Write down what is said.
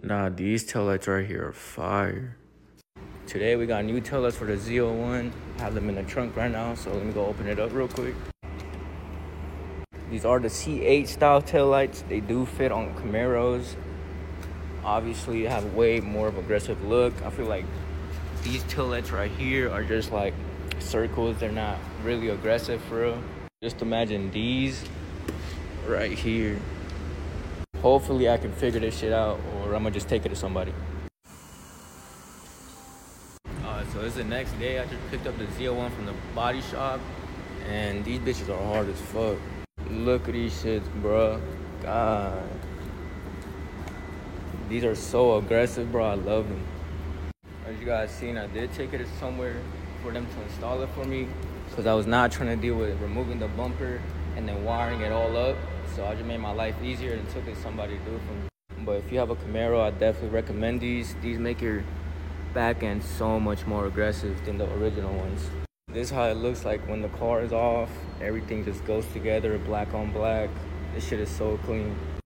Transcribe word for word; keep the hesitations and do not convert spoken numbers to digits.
Nah, these taillights right here are fire. Today we got new taillights for the Z zero one. I have them in the trunk right now, so let me go open it up real quick. These are the C eight style taillights. They do fit on Camaros. Obviously, have way more of aggressive look. I feel like these taillights right here are just like circles. They're not really aggressive for real. Just imagine these right here. Hopefully I can figure this shit out, or I'm gonna just take it to somebody. Uh, so it's the next day. I just picked up the Z zero one from the body shop, and these bitches are hard as fuck. Look at these shits, bruh. God. These are so aggressive, bro. I love them. As you guys seen, I did take it somewhere for them to install it for me, because I was not trying to deal with removing the bumper and then wiring it all up. So I just made my life easier and took it to somebody to do it for me. But if you have a Camaro, I definitely recommend these. These make your back end so much more aggressive than the original ones. This is how it looks like when the car is off. Everything just goes together, black on black. This shit is so clean.